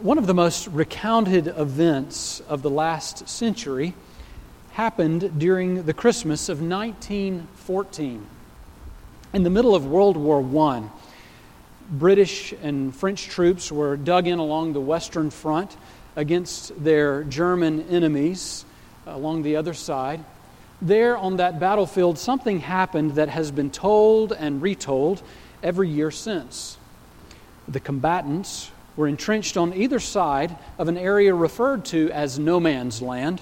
One of the most recounted events of the last century happened during the Christmas of 1914. In the middle of World War I, British and French troops were dug in along the Western Front against their German enemies along the other side. There on that battlefield, something happened that has been told and retold every year since. The combatants were entrenched on either side of an area referred to as no man's land.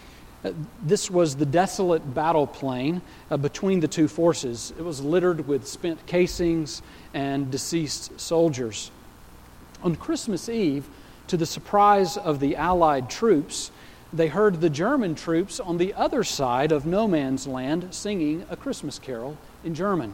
This was the desolate battle plain between the two forces. It was littered with spent casings and deceased soldiers. On Christmas Eve, to the surprise of the Allied troops, they heard the German troops on the other side of no man's land singing a Christmas carol in German.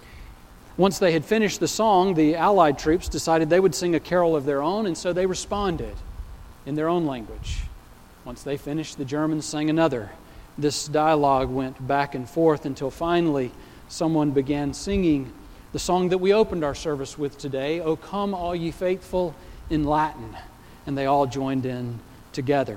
Once they had finished the song, the Allied troops decided they would sing a carol of their own, and so they responded in their own language. Once they finished, the Germans sang another. This dialogue went back and forth until finally someone began singing the song that we opened our service with today, "O Come All Ye Faithful," in Latin, and they all joined in together.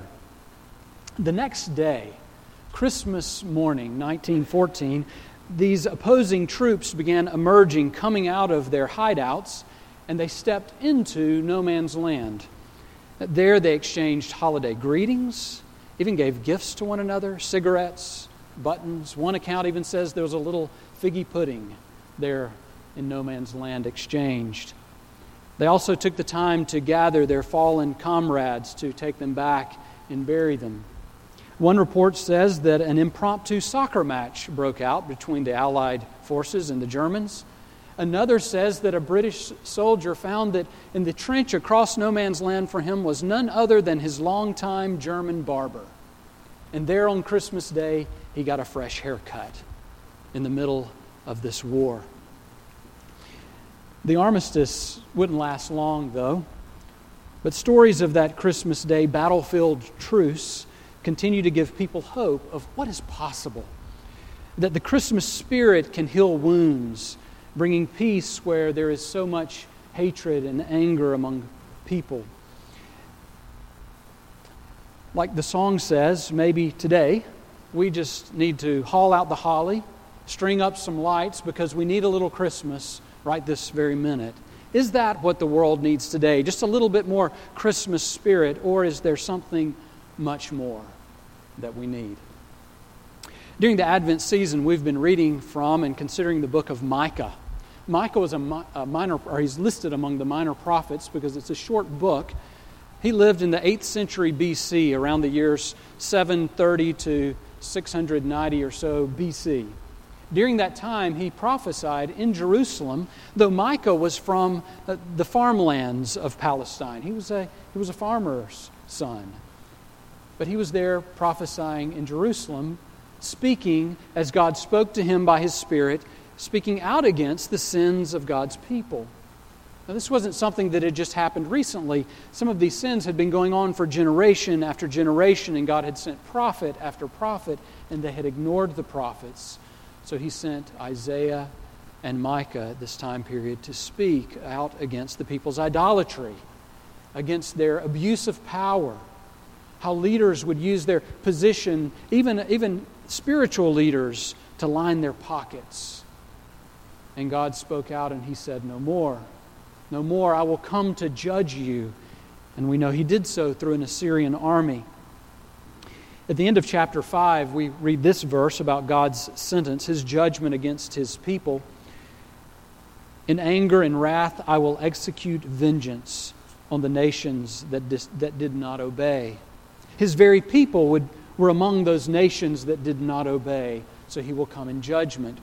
The next day, Christmas morning, 1914, these opposing troops began emerging, coming out of their hideouts, and they stepped into no man's land. There they exchanged holiday greetings, even gave gifts to one another, cigarettes, buttons. One account even says there was a little figgy pudding there in no man's land exchanged. They also took the time to gather their fallen comrades to take them back and bury them. One report says that an impromptu soccer match broke out between the Allied forces and the Germans. Another says that a British soldier found that in the trench across no man's land for him was none other than his longtime German barber. And there on Christmas Day, he got a fresh haircut in the middle of this war. The armistice wouldn't last long, though. But stories of that Christmas Day battlefield truce continue to give people hope of what is possible. That the Christmas spirit can heal wounds, bringing peace where there is so much hatred and anger among people. Like the song says, maybe today we just need to haul out the holly, string up some lights because we need a little Christmas right this very minute. Is that what the world needs today? Just a little bit more Christmas spirit, or is there something much more that we need? During the Advent season, we've been reading from and considering the book of Micah. Micah was a minor, or he's listed among the minor prophets because it's a short book. He lived in the 8th century BC, around the years 730 to 690 or so BC. During that time, he prophesied in Jerusalem, though Micah was from the farmlands of Palestine. He was a farmer's son. But he was there prophesying in Jerusalem, speaking as God spoke to him by His Spirit, speaking out against the sins of God's people. Now, this wasn't something that had just happened recently. Some of these sins had been going on for generation after generation, and God had sent prophet after prophet, and they had ignored the prophets. So He sent Isaiah and Micah at this time period to speak out against the people's idolatry, against their abuse of power, how leaders would use their position, even spiritual leaders, to line their pockets. And God spoke out and He said, "No more. No more. I will come to judge you." And we know He did so through an Assyrian army. At the end of chapter 5, we read this verse about God's sentence, His judgment against His people. "In anger and wrath I will execute vengeance on the nations that did not obey." His very people were among those nations that did not obey, so He will come in judgment.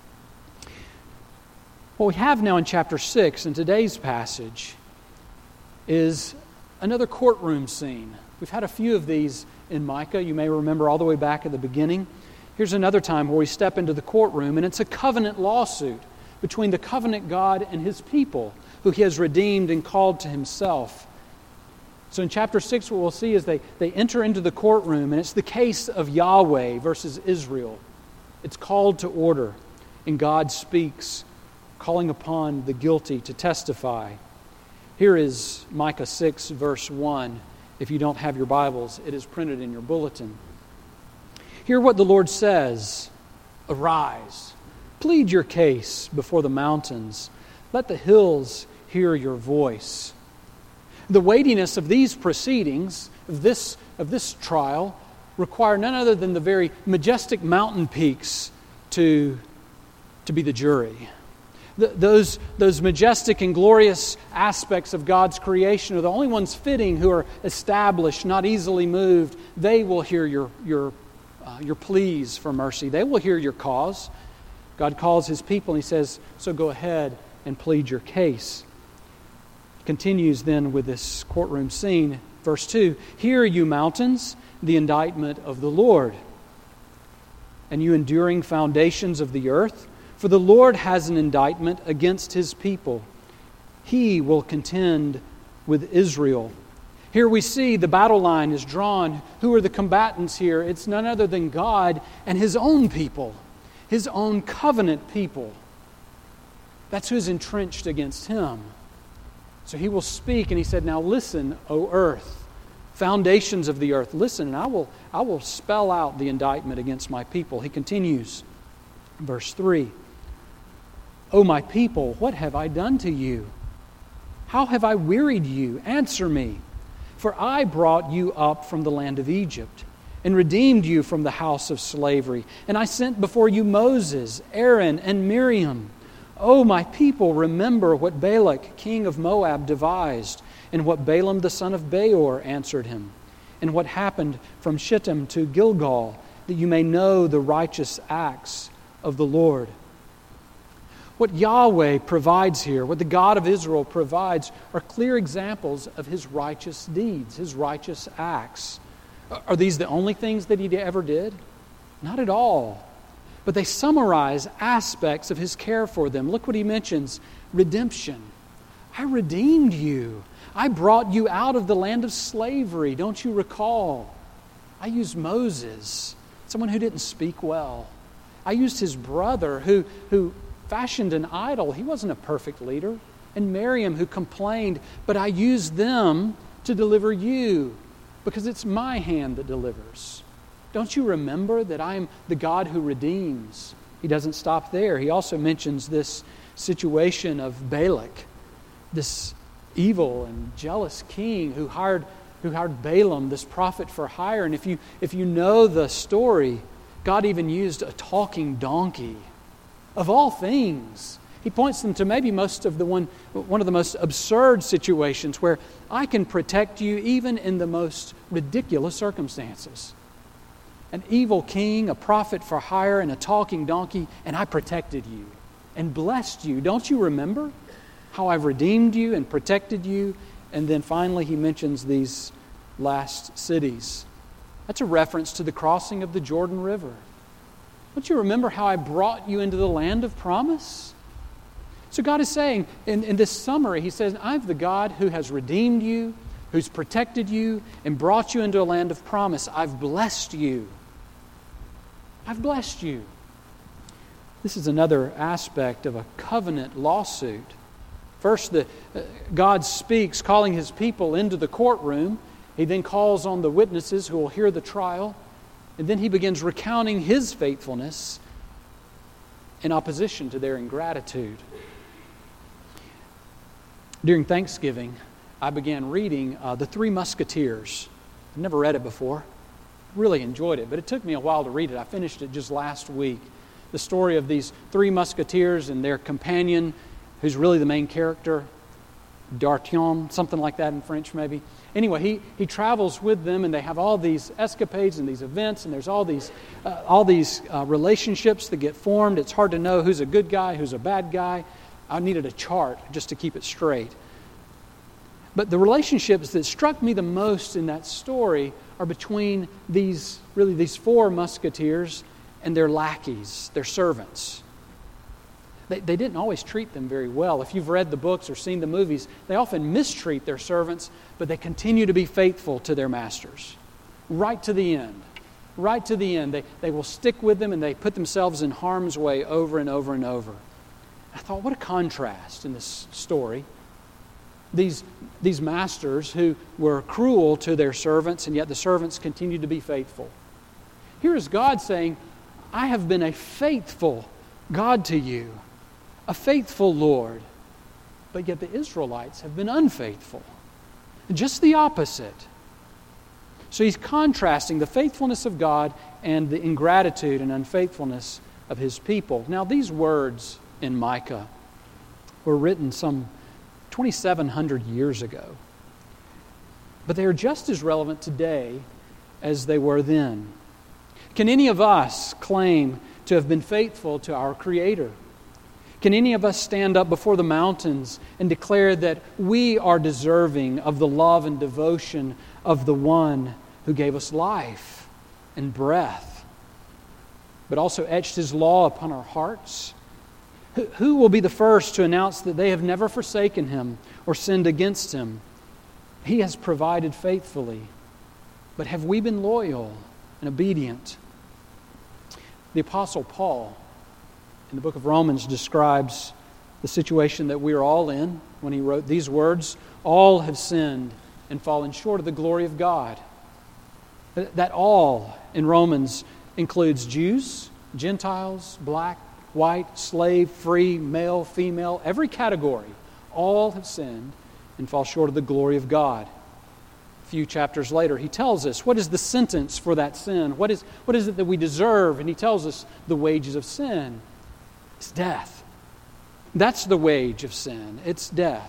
What we have now in chapter 6 in today's passage is another courtroom scene. We've had a few of these in Micah. You may remember all the way back at the beginning. Here's another time where we step into the courtroom, and it's a covenant lawsuit between the covenant God and His people, who He has redeemed and called to Himself. So in chapter 6, what we'll see is they enter into the courtroom, and it's the case of Yahweh versus Israel. It's called to order, and God speaks, calling upon the guilty to testify. Here is Micah 6, verse 1. If you don't have your Bibles, it is printed in your bulletin. Hear what the Lord says. Arise, plead your case before the mountains. Let the hills hear your voice. The weightiness of these proceedings, of this trial, require none other than the very majestic mountain peaks to be the jury. Those majestic and glorious aspects of God's creation are the only ones fitting, who are established, not easily moved. They will hear your pleas for mercy. They will hear your cause. God calls His people and He says, so go ahead and plead your case. Continues then with this courtroom scene. Verse 2, hear you mountains, the indictment of the Lord, and you enduring foundations of the earth. For the Lord has an indictment against His people. He will contend with Israel. Here we see the battle line is drawn. Who are the combatants here? It's none other than God and His own people, His own covenant people. That's who's entrenched against Him. So He will speak, and He said, now listen, O earth, foundations of the earth, listen, and I will spell out the indictment against my people. He continues, verse 3, O my people, what have I done to you? How have I wearied you? Answer me. For I brought you up from the land of Egypt and redeemed you from the house of slavery. And I sent before you Moses, Aaron, and Miriam. O my people, remember what Balak, king of Moab, devised, and what Balaam the son of Beor answered him, and what happened from Shittim to Gilgal, that you may know the righteous acts of the Lord. What Yahweh provides here, what the God of Israel provides, are clear examples of His righteous deeds, His righteous acts. Are these the only things that He ever did? Not at all. But they summarize aspects of His care for them. Look what He mentions. Redemption. I redeemed you. I brought you out of the land of slavery. Don't you recall? I used Moses, someone who didn't speak well. I used his brother who fashioned an idol. He wasn't a perfect leader. And Miriam, who complained, but I used them to deliver you, because it's my hand that delivers. Don't you remember that I am the God who redeems? He doesn't stop there. He also mentions this situation of Balak, this evil and jealous king who hired Balaam, this prophet for hire. And if you know the story, God even used a talking donkey. Of all things, He points them to maybe one of the most absurd situations where I can protect you even in the most ridiculous circumstances. An evil king, a prophet for hire, and a talking donkey, and I protected you and blessed you. Don't you remember how I've redeemed you and protected you? And then finally He mentions these last cities. That's a reference to the crossing of the Jordan River. Don't you remember how I brought you into the land of promise? So God is saying, in this summary, He says, I'm the God who has redeemed you, who's protected you, and brought you into a land of promise. I've blessed you. I've blessed you. This is another aspect of a covenant lawsuit. First, God speaks, calling His people into the courtroom. He then calls on the witnesses who will hear the trial. And then He begins recounting His faithfulness in opposition to their ingratitude. During Thanksgiving, I began reading The Three Musketeers. I've never read it before. Really enjoyed it, but it took me a while to read it. I finished it just last week. The story of these three musketeers and their companion, who's really the main character, D'Artagnan, something like that in French maybe. Anyway, he travels with them, and they have all these escapades and these events, and there's all these relationships that get formed. It's hard to know who's a good guy, who's a bad guy. I needed a chart just to keep it straight. But the relationships that struck me the most in that story are between these four musketeers and their lackeys, their servants. They didn't always treat them very well. If you've read the books or seen the movies, they often mistreat their servants, but they continue to be faithful to their masters. Right to the end. Right to the end. They will stick with them, and they put themselves in harm's way over and over and over. I thought, what a contrast in this story These masters who were cruel to their servants, and yet the servants continued to be faithful. Here is God saying, I have been a faithful God to you, a faithful Lord. But yet the Israelites have been unfaithful. Just the opposite. So he's contrasting the faithfulness of God and the ingratitude and unfaithfulness of his people. Now, these words in Micah were written some 2,700 years ago. But they are just as relevant today as they were then. Can any of us claim to have been faithful to our Creator? Can any of us stand up before the mountains and declare that we are deserving of the love and devotion of the one who gave us life and breath, but also etched His law upon our hearts? Who will be the first to announce that they have never forsaken Him or sinned against Him? He has provided faithfully, but have we been loyal and obedient? The Apostle Paul, in the book of Romans, describes the situation that we are all in when he wrote these words, all have sinned and fallen short of the glory of God. That all in Romans includes Jews, Gentiles, black, white, slave, free, male, female, every category. All have sinned and fall short of the glory of God. A few chapters later, he tells us what is the sentence for that sin. What is it that we deserve? And he tells us the wages of sin. It's death. That's the wage of sin. It's death.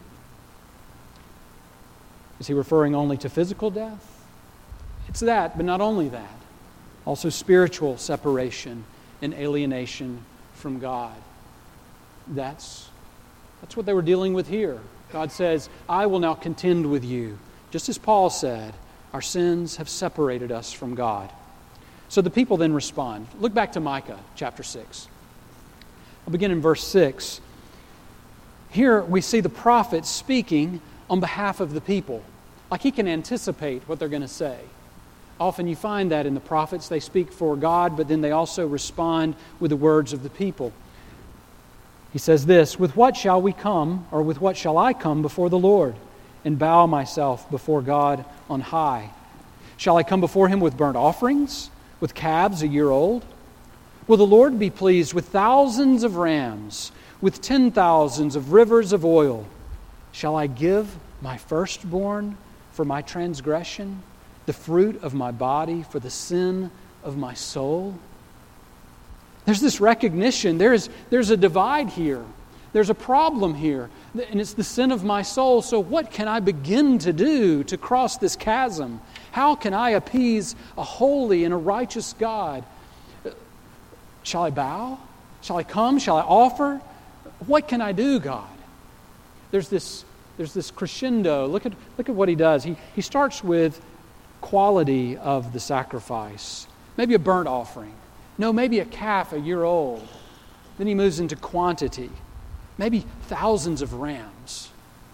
Is he referring only to physical death? It's that, but not only that. Also spiritual separation and alienation from God. That's what they were dealing with here. God says, I will now contend with you. Just as Paul said, our sins have separated us from God. So the people then respond. Look back to Micah chapter 6. I'll begin in verse 6. Here we see the prophet speaking on behalf of the people. Like he can anticipate what they're going to say. Often you find that in the prophets. They speak for God, but then they also respond with the words of the people. He says this, with what shall we come, or with what shall I come before the Lord, and bow myself before God on high? Shall I come before Him with burnt offerings, with calves a year old? Will the Lord be pleased with thousands of rams, with 10,000s of rivers of oil? Shall I give my firstborn for my transgression, the fruit of my body for the sin of my soul? There's this recognition. There's a divide here. There's a problem here. And it's the sin of my soul. So what can I begin to do to cross this chasm? How can I appease a holy and a righteous God? Shall I bow? Shall I come? Shall I offer? What can I do, God? There's this crescendo. Look at what he does. He starts with quality of the sacrifice. Maybe a burnt offering. No, maybe a calf a year old. Then he moves into quantity. Maybe thousands of rams.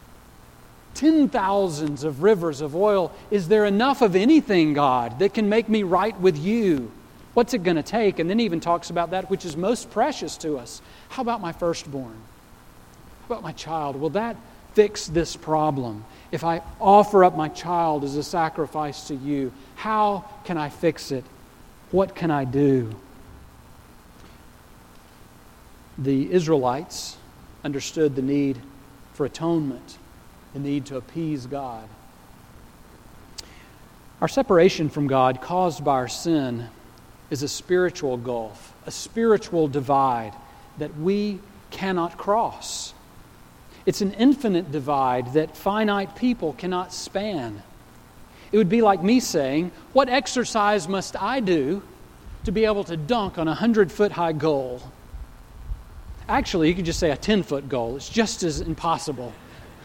10,000s of rivers of oil. Is there enough of anything, God, that can make me right with you? What's it going to take? And then he even talks about that which is most precious to us. How about my firstborn? How about my child? Will that fix this problem? If I offer up my child as a sacrifice to you, how can I fix it? What can I do? The Israelites understood the need for atonement, the need to appease God. Our separation from God caused by our sin is a spiritual gulf, a spiritual divide that we cannot cross. It's an infinite divide that finite people cannot span. It would be like me saying, what exercise must I do to be able to dunk on a 100-foot high goal? Actually, you could just say a 10-foot goal. It's just as impossible.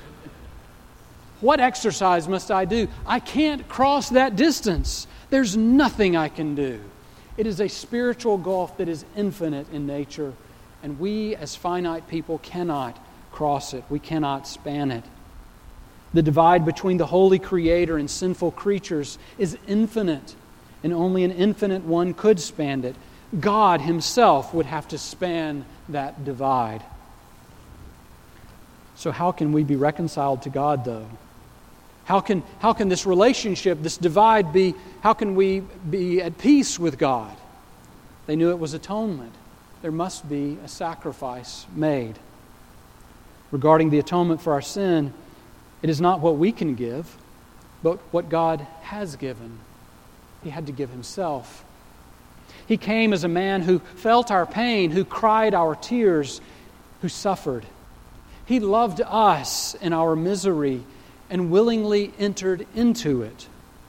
What exercise must I do? I can't cross that distance. There's nothing I can do. It is a spiritual gulf that is infinite in nature, and we as finite people cannot cross it. We cannot span it. The divide between the holy Creator and sinful creatures is infinite, and only an infinite one could span it. God Himself would have to span that divide. So how can we be reconciled to God, though? How can this relationship, this divide be, how can we be at peace with God? They knew it was atonement. There must be a sacrifice made. Regarding the atonement for our sin, it is not what we can give, but what God has given. He had to give Himself. He came as a man who felt our pain, who cried our tears, who suffered. He loved us in our misery and willingly entered into it.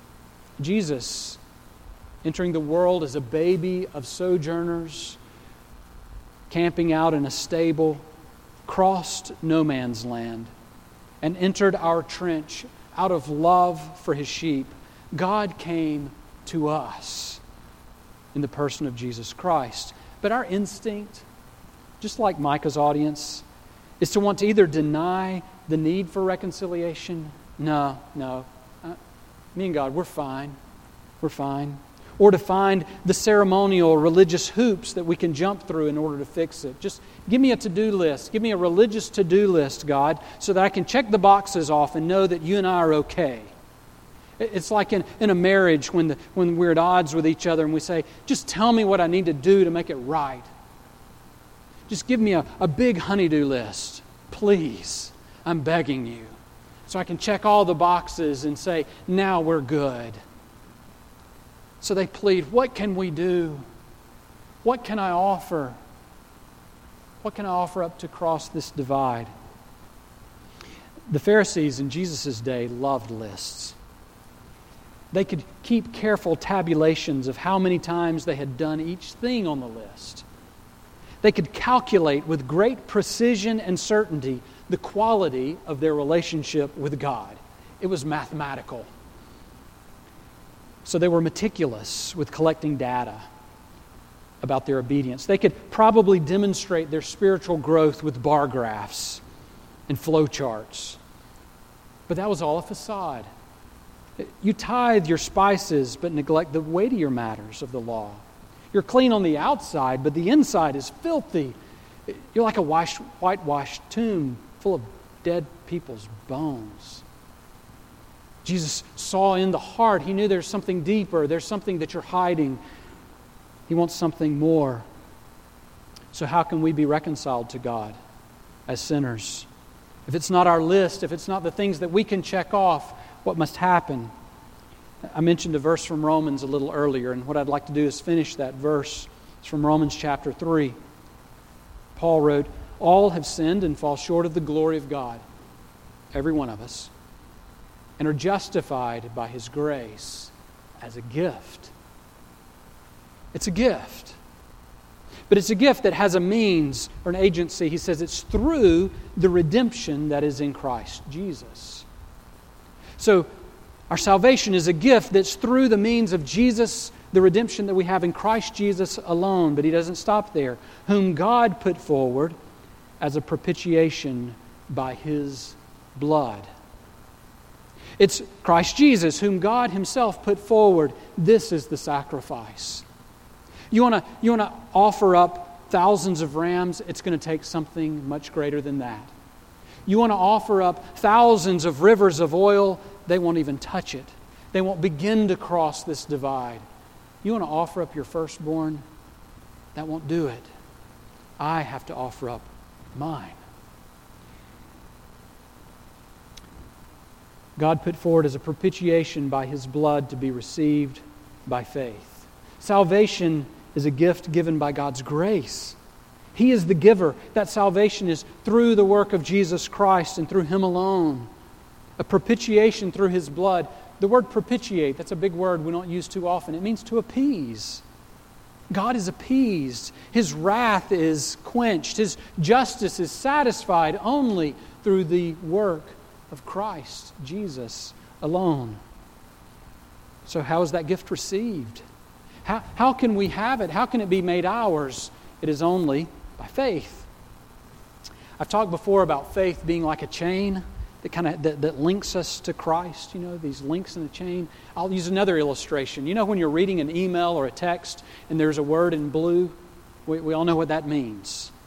Jesus, entering the world as a baby of sojourners, camping out in a stable, crossed no man's land and entered our trench out of love for His sheep. God came to us in the person of Jesus Christ. But our instinct, just like Micah's audience, is to want to either deny the need for reconciliation. No. Me and God, we're fine. We're fine. Or to find the ceremonial religious hoops that we can jump through in order to fix it. Just give me a to-do list. Give me a religious to-do list, God, so that I can check the boxes off and know that you and I are okay. It's like in a marriage when we're at odds with each other and we say, just tell me what I need to do to make it right. Just give me a big honey-do list, please. I'm begging you. So I can check all the boxes and say, now we're good. So they plead, what can we do? What can I offer? What can I offer up to cross this divide? The Pharisees in Jesus' day loved lists. They could keep careful tabulations of how many times they had done each thing on the list. They could calculate with great precision and certainty the quality of their relationship with God. It was mathematical. So they were meticulous with collecting data about their obedience. They could probably demonstrate their spiritual growth with bar graphs and flow charts. But that was all a facade. You tithe your spices, but neglect the weightier matters of the law. You're clean on the outside, but the inside is filthy. You're like a whitewashed tomb full of dead people's bones. Jesus saw in the heart. He knew there's something deeper. There's something that you're hiding. He wants something more. So how can we be reconciled to God as sinners? If it's not our list, if it's not the things that we can check off, what must happen? I mentioned a verse from Romans a little earlier, and what I'd like to do is finish that verse. It's from Romans chapter 3. Paul wrote, all have sinned and fall short of the glory of God, every one of us, and are justified by His grace as a gift. It's a gift. But it's a gift that has a means or an agency. He says it's through the redemption that is in Christ Jesus. So our salvation is a gift that's through the means of Jesus, the redemption that we have in Christ Jesus alone. But He doesn't stop there. Whom God put forward as a propitiation by His blood. It's Christ Jesus, whom God Himself put forward. This is the sacrifice. You want to offer up thousands of rams? It's going to take something much greater than that. You want to offer up thousands of rivers of oil? They won't even touch it. They won't begin to cross this divide. You want to offer up your firstborn? That won't do it. I have to offer up mine. God put forward as a propitiation by His blood to be received by faith. Salvation is a gift given by God's grace. He is the giver. That salvation is through the work of Jesus Christ and through Him alone. A propitiation through His blood. The word propitiate, that's a big word we don't use too often. It means to appease. God is appeased. His wrath is quenched. His justice is satisfied only through the work of Christ, Jesus alone. So how is that gift received? How can we have it? How can it be made ours? It is only by faith. I've talked before about faith being like a chain that links us to Christ. You know, these links in the chain. I'll use another illustration. You know when you're reading an email or a text and there's a word in blue? We all know what that means.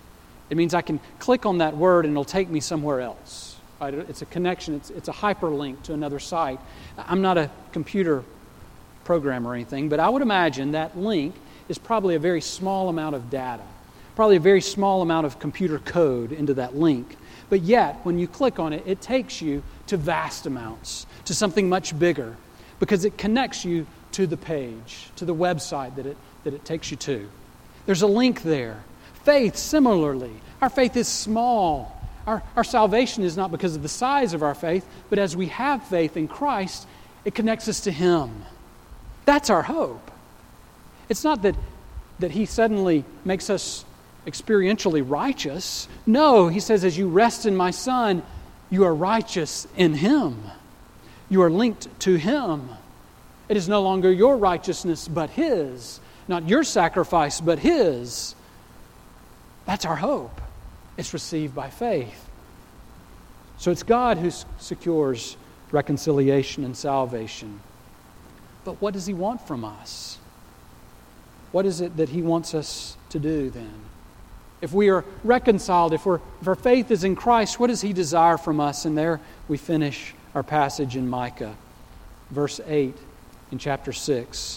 It means I can click on that word and it'll take me somewhere else. Right? It's a connection. It's a hyperlink to another site. I'm not a computer programmer or anything, but I would imagine that link is probably a very small amount of data, probably a very small amount of computer code into that link. But yet, when you click on it, it takes you to vast amounts, to something much bigger, because it connects you to the page, to the website that it takes you to. There's a link there. Faith, similarly. Our faith is small. Our salvation is not because of the size of our faith, but as we have faith in Christ, it connects us to Him. That's our hope. It's not that He suddenly makes us experientially righteous. No, He says, as you rest in my Son, you are righteous in Him. You are linked to Him. It is no longer your righteousness, but His. Not your sacrifice, but His. That's our hope. It's received by faith. So it's God who secures reconciliation and salvation. But what does He want from us? What is it that He wants us to do then? If we are reconciled, if our faith is in Christ, what does He desire from us? And there we finish our passage in Micah, verse 8 in chapter 6.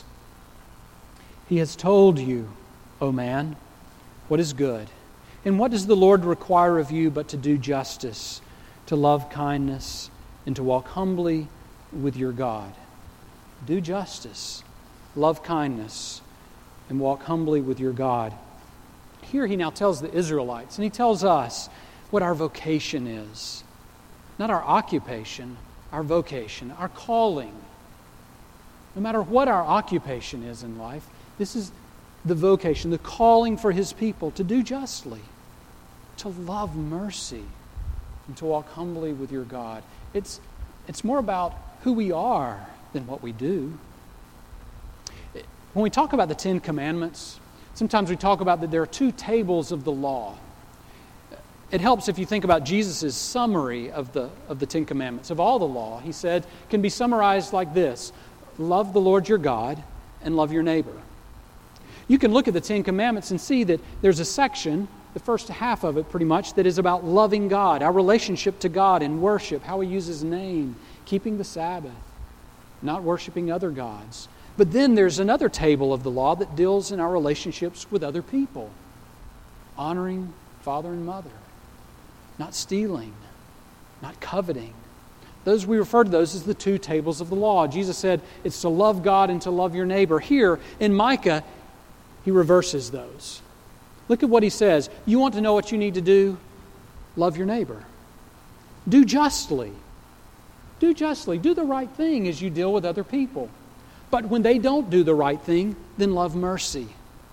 He has told you, O man, what is good. And what does the Lord require of you but to do justice, to love kindness, and to walk humbly with your God? Do justice, love kindness, and walk humbly with your God. Here He now tells the Israelites, and He tells us what our vocation is. Not our occupation, our vocation, our calling. No matter what our occupation is in life, this is the vocation, the calling for His people to do justly, to love mercy, and to walk humbly with your God. It's more about who we are than what we do. When we talk about the Ten Commandments, sometimes we talk about that there are two tables of the law. It helps if you think about Jesus' summary of the Ten Commandments. Of all the law, He said, can be summarized like this: love the Lord your God and love your neighbor. You can look at the Ten Commandments and see that there's a section, the first half of it pretty much, that is about loving God, our relationship to God in worship, how we use His name, keeping the Sabbath, not worshiping other gods. But then there's another table of the law that deals in our relationships with other people. Honoring father and mother, not stealing, not coveting. Those, we refer to those as the two tables of the law. Jesus said it's to love God and to love your neighbor. Here in Micah, He reverses those. Look at what He says. You want to know what you need to do? Love your neighbor. Do justly. Do justly. Do the right thing as you deal with other people. But when they don't do the right thing, then love mercy.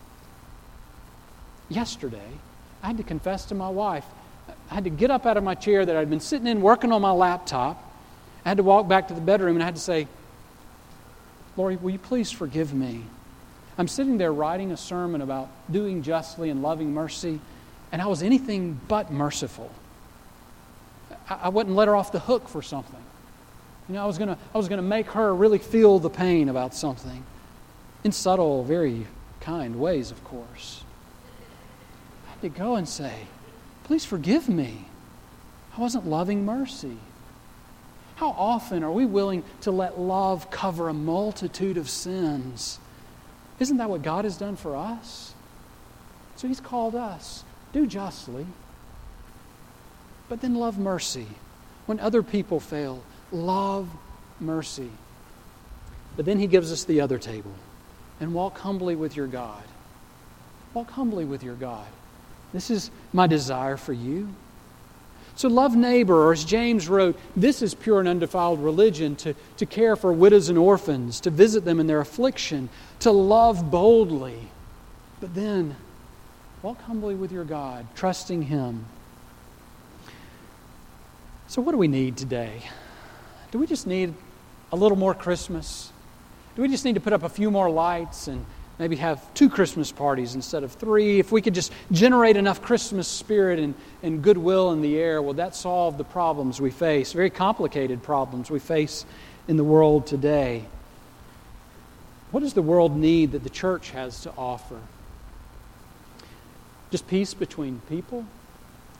Yesterday, I had to confess to my wife. I had to get up out of my chair that I'd been sitting in working on my laptop. I had to walk back to the bedroom and I had to say, Lori, will you please forgive me? I'm sitting there writing a sermon about doing justly and loving mercy, and I was anything but merciful. I wouldn't let her off the hook for something. You know, I was gonna make her really feel the pain about something, in subtle, very kind ways, of course. I had to go and say, please forgive me. I wasn't loving mercy. How often are we willing to let love cover a multitude of sins? Isn't that what God has done for us? So He's called us, do justly, but then love mercy. When other people fail, love mercy. But then He gives us the other table. And walk humbly with your God. Walk humbly with your God. This is my desire for you. So love neighbor, or as James wrote, this is pure and undefiled religion, to care for widows and orphans, to visit them in their affliction, to love boldly. But then, walk humbly with your God, trusting Him. So what do we need today? Do we just need a little more Christmas? Do we just need to put up a few more lights and maybe have 2 Christmas parties instead of 3? If we could just generate enough Christmas spirit and goodwill in the air, will that solve the problems we face, very complicated problems we face in the world today? What does the world need that the church has to offer? Just peace between people?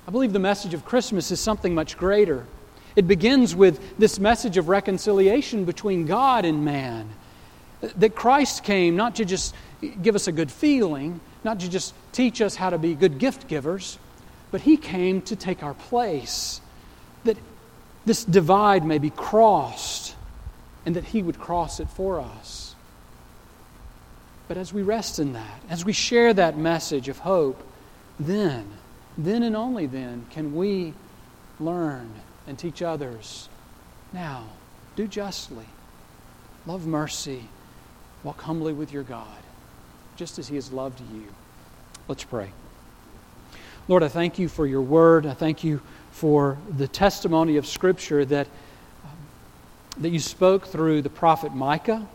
I believe the message of Christmas is something much greater. It begins with this message of reconciliation between God and man. That Christ came not to just give us a good feeling, not to just teach us how to be good gift givers, but He came to take our place. That this divide may be crossed, and that He would cross it for us. But as we rest in that, as we share that message of hope, then and only then can we learn and teach others. Now, do justly, love mercy, walk humbly with your God, just as He has loved you. Let's pray. Lord, I thank You for Your Word. I thank You for the testimony of Scripture that You spoke through the prophet Micah.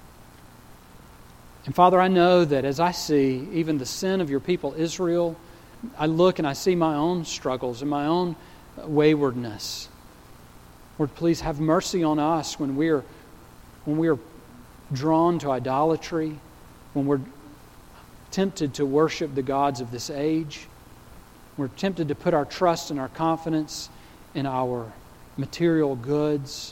And Father, I know that as I see even the sin of Your people Israel, I look and I see my own struggles and my own waywardness. Lord, please have mercy on us when we are drawn to idolatry, when we're tempted to worship the gods of this age. We're tempted to put our trust and our confidence in our material goods.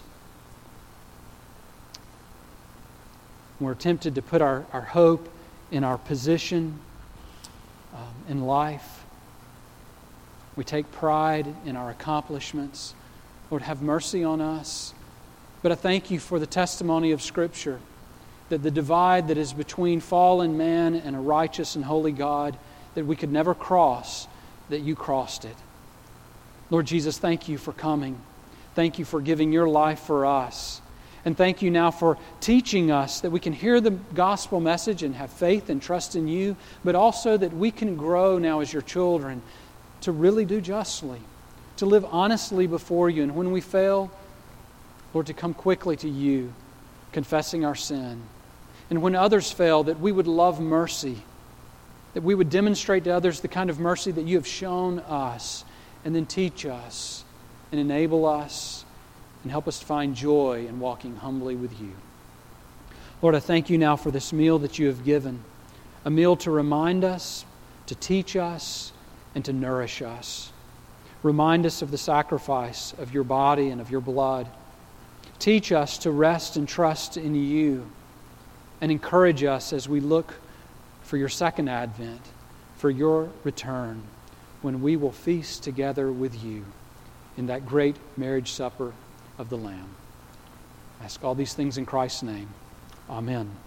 We're tempted to put our hope in our position in life. We take pride in our accomplishments. Lord, have mercy on us. But I thank You for the testimony of Scripture, that the divide that is between fallen man and a righteous and holy God, that we could never cross, that You crossed it. Lord Jesus, thank You for coming. Thank You for giving Your life for us. And thank You now for teaching us that we can hear the gospel message and have faith and trust in You, but also that we can grow now as Your children to really do justly, to live honestly before You. And when we fail, Lord, to come quickly to You, confessing our sin. And when others fail, that we would love mercy, that we would demonstrate to others the kind of mercy that You have shown us, and then teach us and enable us and help us to find joy in walking humbly with You. Lord, I thank You now for this meal that You have given, a meal to remind us, to teach us, and to nourish us. Remind us of the sacrifice of Your body and of Your blood. Teach us to rest and trust in You, and encourage us as we look for Your second advent, for Your return, when we will feast together with You in that great marriage supper of the Lamb. I ask all these things in Christ's name. Amen.